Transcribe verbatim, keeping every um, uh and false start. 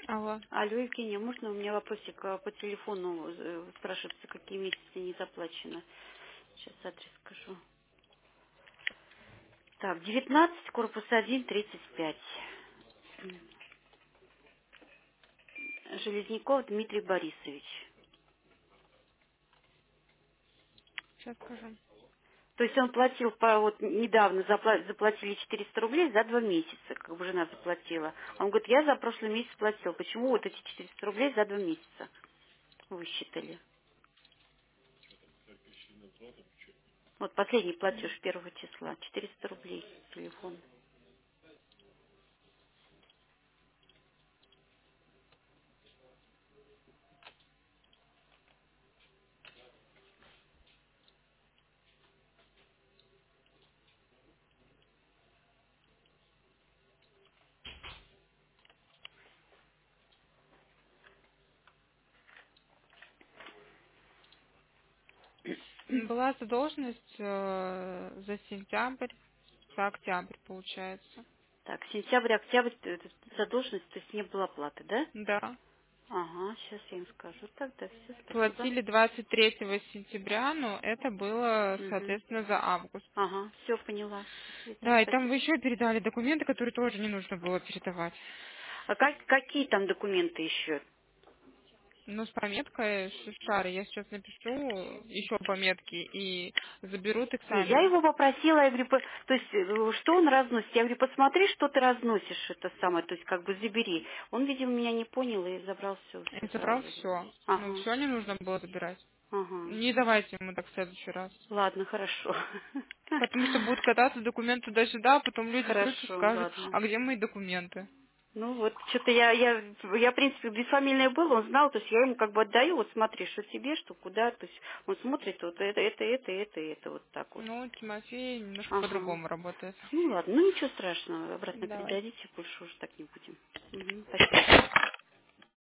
Алло. Алло, Евгения, можно у меня вопросик а, по телефону э, спрашивается, какие месяцы не заплачено? Сейчас адрес скажу. Так, девятнадцать, корпус один, тридцать пять. М. Железняков Дмитрий Борисович. Сейчас скажу. То есть он платил, по, вот недавно запла- заплатили четыреста рублей за два месяца, как бы жена заплатила. А он говорит, я за прошлый месяц платил. Почему вот эти четыреста рублей за два месяца высчитали? Вот последний платеж первого числа, четыреста рублей телефон. Была задолженность э, за сентябрь, за октябрь, получается. Так, сентябрь, октябрь, т- это задолженность, то есть не было оплаты, да? Да. Ага, сейчас я им скажу тогда. Все, спасибо. Платили двадцать третьего сентября, но это было, Угу. соответственно, за август. Ага, все поняла. Да, Да, и там спасибо. вы еще передали документы, которые тоже не нужно было передавать. А как, какие там документы еще? Ну, с пометкой шары я сейчас напишу еще пометки и заберут Не, я экзамен. его попросила, я говорю, по- то есть, э, что он разносит? Я говорю, посмотри, что ты разносишь, это самое, то есть, как бы забери. Он, видимо, меня не понял и забрал все, И все забрал сразу. все. Ну, Ага, все не нужно было забирать. ага. Не давайте ему так в следующий раз. Ладно, хорошо. Потому что будут кататься документы туда-сюда, а потом люди придут и Хорошо, скажут, ладно. а где мои документы? Ну вот, что-то я, я, я, в принципе, бесфамильное было, он знал, то есть я ему как бы отдаю, вот смотри, что тебе, что куда, то есть он смотрит, вот это, это, это, это, это, вот так вот. Ну, Тимофей немножко Ага. по-другому работает. Ну ладно, ну ничего страшного, обратно Давай. передадите, больше уже так не будем. Мгм, спасибо.